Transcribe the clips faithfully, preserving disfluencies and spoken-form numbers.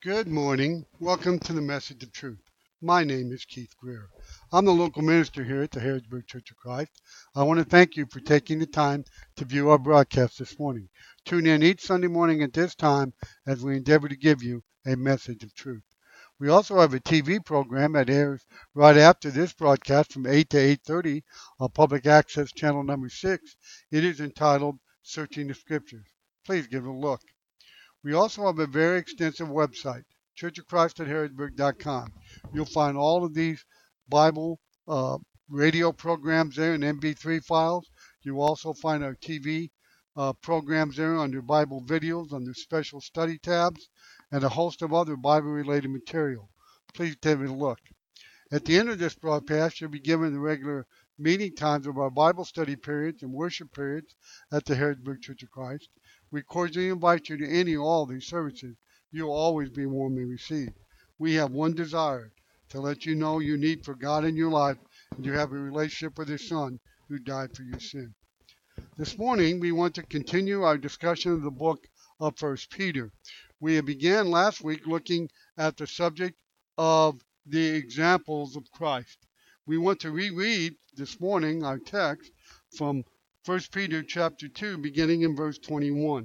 Good morning. Welcome to the Message of Truth. My name is Keith Greer. I'm the local minister here at the Harrodsburg Church of Christ. I want to thank you for taking the time to view our broadcast this morning. Tune in each Sunday morning at this time as we endeavor to give you a message of truth. We also have a T V program that airs right after this broadcast from eight to eight thirty on Public Access Channel number six. It is entitled Searching the Scriptures. Please give it a look. We also have a very extensive website, church of christ at harrodsburg dot com. You'll find all of these Bible uh, radio programs there in M P three files. You'll also find our T V uh, programs there under Bible videos, under special study tabs, and a host of other Bible-related material. Please take a look. At the end of this broadcast, you'll be given the regular meeting times of our Bible study periods and worship periods at the Harrodsburg Church of Christ. We cordially invite you to any or all these services. You'll always be warmly received. We have one desire, to let you know your need for God in your life, and you have a relationship with His Son who died for your sin. This morning, we want to continue our discussion of the book of First Peter. We began last week looking at the subject of the examples of Christ. We want to reread this morning our text from First Peter chapter two, beginning in verse twenty-one.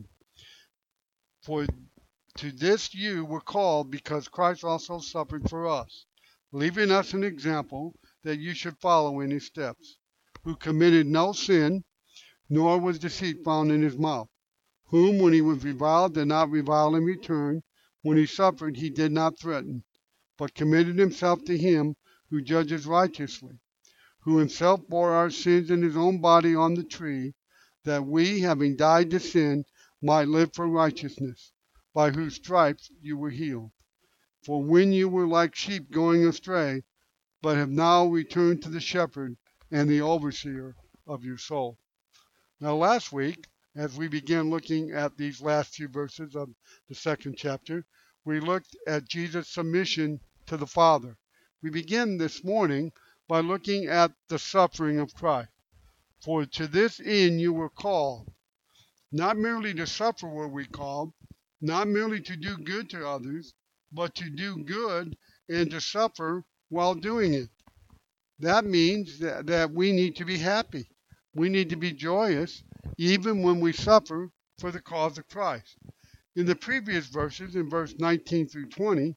For to this you were called, because Christ also suffered for us, leaving us an example that you should follow in his steps, who committed no sin, nor was deceit found in his mouth, whom when he was reviled did not revile in return, when he suffered he did not threaten, but committed himself to him who judges righteously, who himself bore our sins in his own body on the tree, that we, having died to sin, might live for righteousness, by whose stripes you were healed. For when you were like sheep going astray, but have now returned to the shepherd and the overseer of your soul. Now last week, as we began looking at these last few verses of the second chapter, we looked at Jesus' submission to the Father. We begin this morning by looking at the suffering of Christ. For to this end you were called. Not merely to suffer were we called, not merely to do good to others, but to do good and to suffer while doing it. That means that, that we need to be happy. We need to be joyous even when we suffer for the cause of Christ. In the previous verses, in verse nineteen through twenty,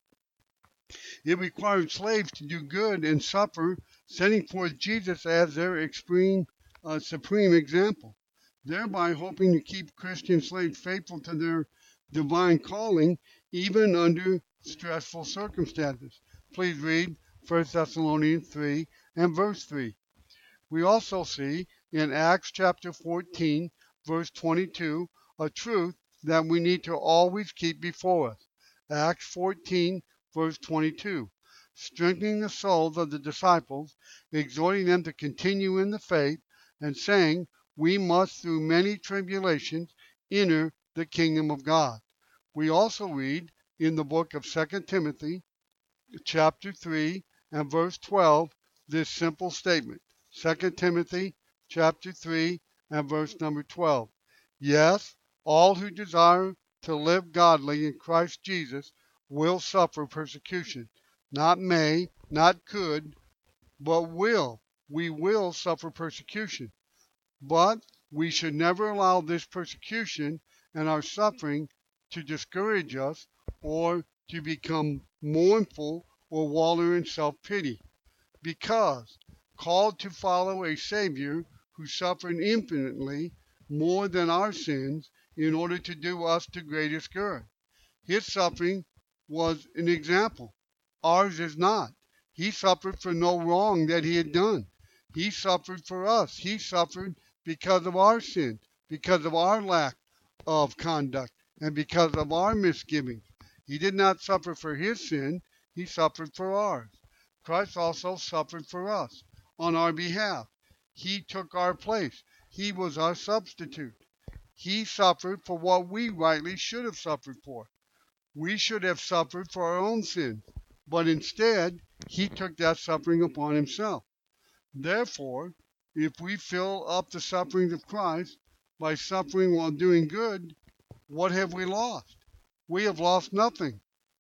it required slaves to do good and suffer, setting forth Jesus as their extreme, uh, supreme example, thereby hoping to keep Christian slaves faithful to their divine calling even under stressful circumstances. Please read First Thessalonians three and verse three. We also see in Acts chapter fourteen, verse twenty-two, a truth that we need to always keep before us. Acts fourteen, verse twenty-two. Strengthening the souls of the disciples, exhorting them to continue in the faith, and saying, we must through many tribulations enter the kingdom of God. We also read in the book of Second Timothy, chapter three, and verse twelve, this simple statement. Second Timothy chapter three and verse number twelve. Yes, all who desire to live godly in Christ Jesus will suffer persecution. Not may, not could, but will. We will suffer persecution. But we should never allow this persecution and our suffering to discourage us or to become mournful or wallow in self-pity. Because called to follow a Savior who suffered infinitely more than our sins in order to do us the greatest good. His suffering was an example. Ours is not. He suffered for no wrong that he had done. He suffered for us. He suffered because of our sin, because of our lack of conduct, and because of our misgivings. He did not suffer for his sin. He suffered for ours. Christ also suffered for us on our behalf. He took our place. He was our substitute. He suffered for what we rightly should have suffered for. We should have suffered for our own sins, but instead, he took that suffering upon himself. Therefore, if we fill up the sufferings of Christ by suffering while doing good, what have we lost? We have lost nothing.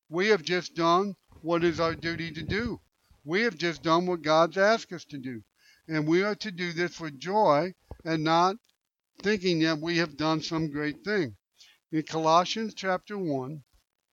We have just done what is our duty to do. We have just done what God's asked us to do. And we are to do this with joy and not thinking that we have done some great thing. In Colossians chapter one,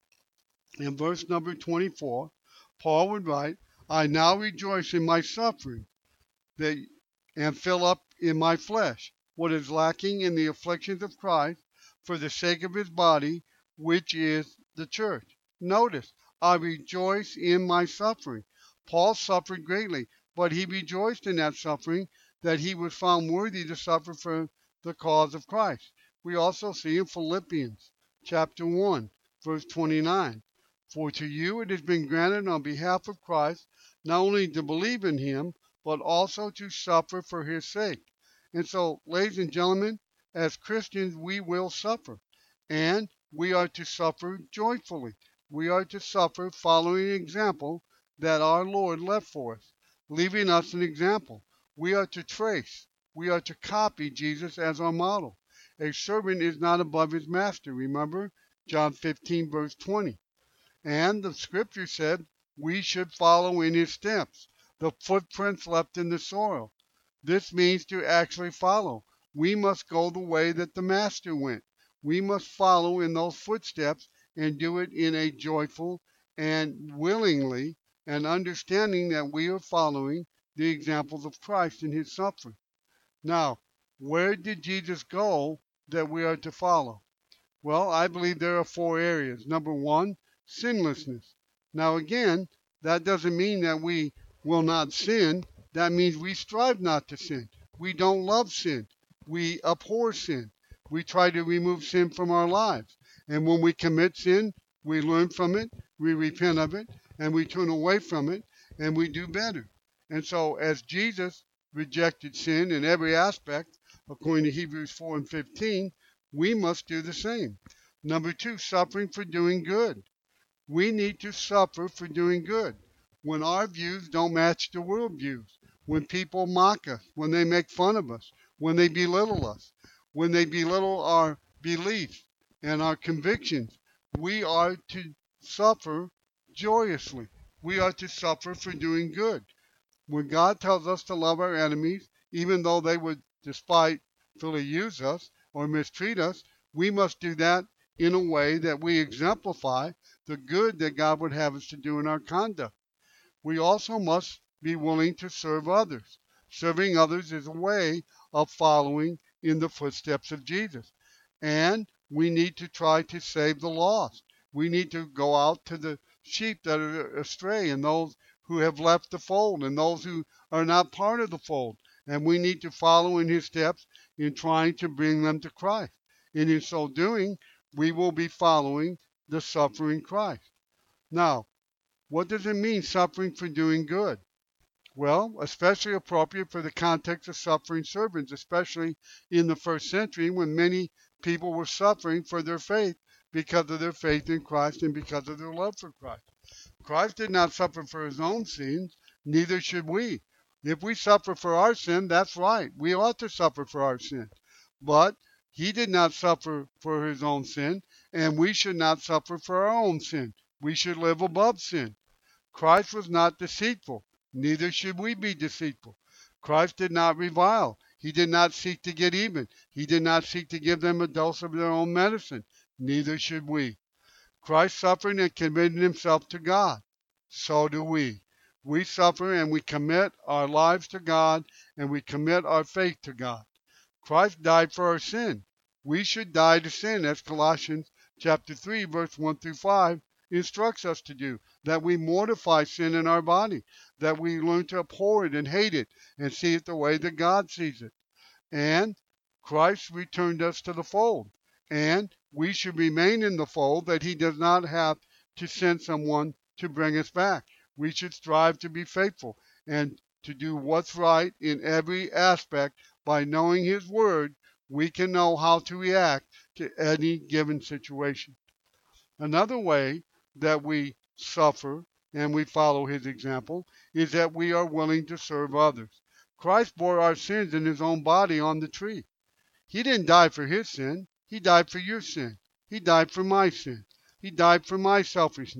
in verse number twenty-four, Paul would write, I now rejoice in my suffering that, and fill up in my flesh what is lacking in the afflictions of Christ for the sake of his body, which is the church. Notice, I rejoice in my suffering. Paul suffered greatly, but he rejoiced in that suffering, that he was found worthy to suffer for the cause of Christ. We also see in Philippians chapter one, verse twenty-nine, for to you it has been granted on behalf of Christ not only to believe in him, but also to suffer for his sake. And so, ladies and gentlemen, as Christians, we will suffer. And we are to suffer joyfully. We are to suffer following an example that our Lord left for us, leaving us an example. We are to trace. We are to copy Jesus as our model. A servant is not above his master. Remember John fifteen, verse twenty. And the scripture said we should follow in his steps, the footprints left in the soil. This means to actually follow. We must go the way that the master went. We must follow in those footsteps and do it in a joyful and willingly, and understanding that we are following the examples of Christ in his suffering. Now, where did Jesus go that we are to follow? Well, I believe there are four areas. Number one, sinlessness. Now again, that doesn't mean that we will not sin. That means we strive not to sin. We don't love sin. We abhor sin. We try to remove sin from our lives. And when we commit sin, we learn from it, we repent of it, and we turn away from it, and we do better. And so as Jesus rejected sin in every aspect, according to Hebrews four and fifteen, we must do the same. Number two, suffering for doing good. We need to suffer for doing good. When our views don't match the world views, when people mock us, when they make fun of us, when they belittle us, when they belittle our beliefs and our convictions, we are to suffer joyously. We are to suffer for doing good. When God tells us to love our enemies, even though they would despitefully use us or mistreat us, we must do that in a way that we exemplify the good that God would have us to do in our conduct. We also must be willing to serve others. Serving others is a way of following in the footsteps of Jesus. And we need to try to save the lost. We need to go out to the sheep that are astray and those who have left the fold and those who are not part of the fold. And we need to follow in his steps in trying to bring them to Christ. And in so doing, we will be following the suffering Christ. Now, what does it mean, suffering for doing good? Well, especially appropriate for the context of suffering servants, especially in the first century when many people were suffering for their faith because of their faith in Christ and because of their love for Christ. Christ did not suffer for his own sins, neither should we. If we suffer for our sin, that's right. We ought to suffer for our sin. But he did not suffer for his own sin, and we should not suffer for our own sin. We should live above sin. Christ was not deceitful. Neither should we be deceitful. Christ did not revile. He did not seek to get even. He did not seek to give them a dose of their own medicine. Neither should we. Christ suffered and committed himself to God. So do we. We suffer and we commit our lives to God and we commit our faith to God. Christ died for our sin. We should die to sin, as Colossians chapter three, verse one through five instructs us to do, that we mortify sin in our body, that we learn to abhor it and hate it and see it the way that God sees it. And Christ returned us to the fold, and we should remain in the fold, that he does not have to send someone to bring us back. We should strive to be faithful and to do what's right in every aspect. By knowing his word, we can know how to react to any given situation. Another way that we suffer and we follow his example is that we are willing to serve others. Christ bore our sins in his own body on the tree. He didn't die for his sin. He died for your sin. He died for my sin. He died for my selfishness.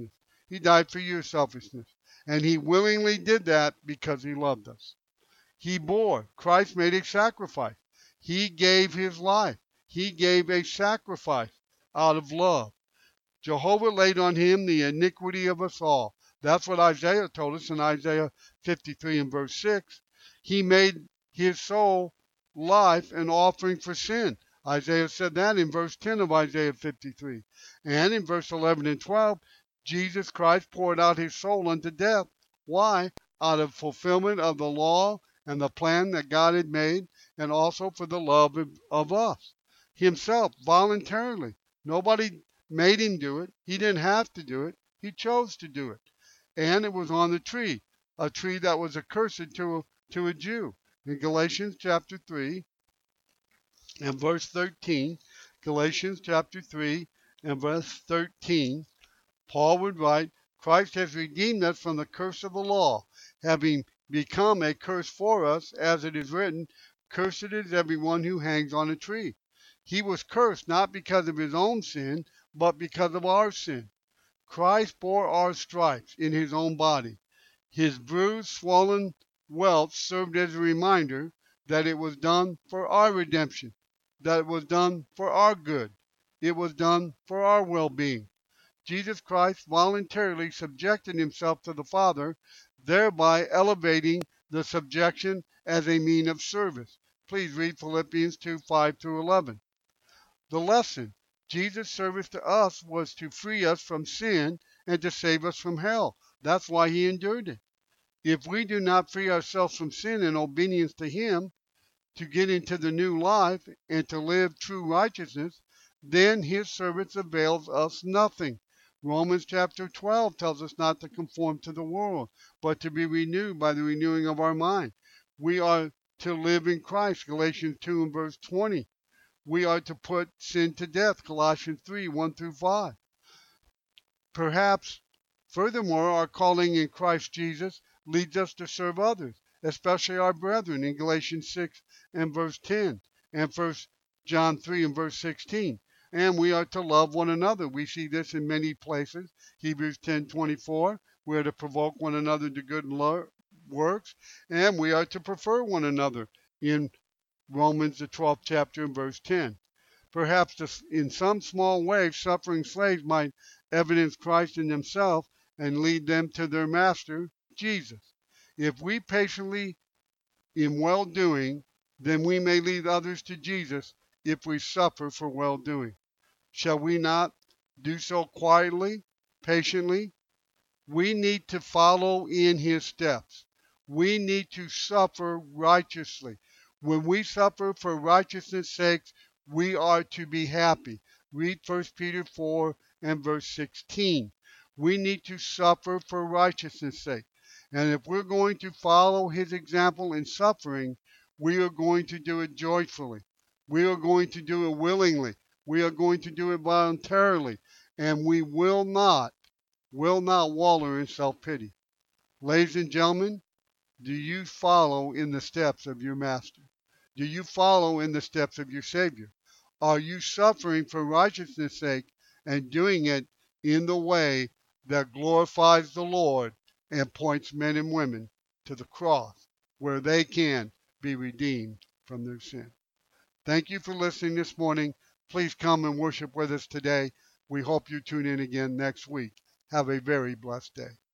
He died for your selfishness. And he willingly did that because he loved us. He bore. Christ made a sacrifice. He gave his life. He gave a sacrifice out of love. Jehovah laid on him the iniquity of us all. That's what Isaiah told us in Isaiah fifty-three and verse six. He made his soul life an offering for sin. Isaiah said that in verse ten of Isaiah fifty-three. And in verse eleven and twelve, Jesus Christ poured out his soul unto death. Why? Out of fulfillment of the law and the plan that God had made, and also for the love of, of us. Himself, voluntarily. Nobody made him do it. He didn't have to do it. He chose to do it. And it was on the tree, a tree that was accursed to, to a Jew. In Galatians chapter three and verse thirteen, Galatians chapter three and verse thirteen, Paul would write, Christ has redeemed us from the curse of the law, having become a curse for us, as it is written, cursed is everyone who hangs on a tree. He was cursed not because of his own sin, but because of our sin. Christ bore our stripes in his own body. His bruised, swollen welts served as a reminder that it was done for our redemption, that it was done for our good. It was done for our well-being. Jesus Christ voluntarily subjected himself to the Father, thereby elevating the subjection as a mean of service. Please read Philippians two, five through eleven. The lesson: Jesus' service to us was to free us from sin and to save us from hell. That's why he endured it. If we do not free ourselves from sin in obedience to him, to get into the new life and to live true righteousness, then his service avails us nothing. Romans chapter twelve tells us not to conform to the world, but to be renewed by the renewing of our mind. We are to live in Christ, Galatians two and verse twenty. We are to put sin to death, Colossians three, one through five. Perhaps, furthermore, our calling in Christ Jesus leads us to serve others, especially our brethren, in Galatians six and verse ten, and First John three and verse sixteen. And we are to love one another. We see this in many places. Hebrews ten twenty-four, we are to provoke one another to good works, and we are to prefer one another in Romans, the twelfth chapter, and verse ten. Perhaps in some small way, suffering slaves might evidence Christ in themselves and lead them to their master, Jesus. If we patiently in well-doing, then we may lead others to Jesus if we suffer for well-doing. Shall we not do so quietly, patiently? We need to follow in his steps. We need to suffer righteously. When we suffer for righteousness' sake, we are to be happy. Read First Peter four and verse sixteen. We need to suffer for righteousness' sake. And if we're going to follow his example in suffering, we are going to do it joyfully. We are going to do it willingly. We are going to do it voluntarily. And we will not, will not wallow in self-pity. Ladies and gentlemen, do you follow in the steps of your master? Do you follow in the steps of your Savior? Are you suffering for righteousness' sake and doing it in the way that glorifies the Lord and points men and women to the cross where they can be redeemed from their sin? Thank you for listening this morning. Please come and worship with us today. We hope you tune in again next week. Have a very blessed day.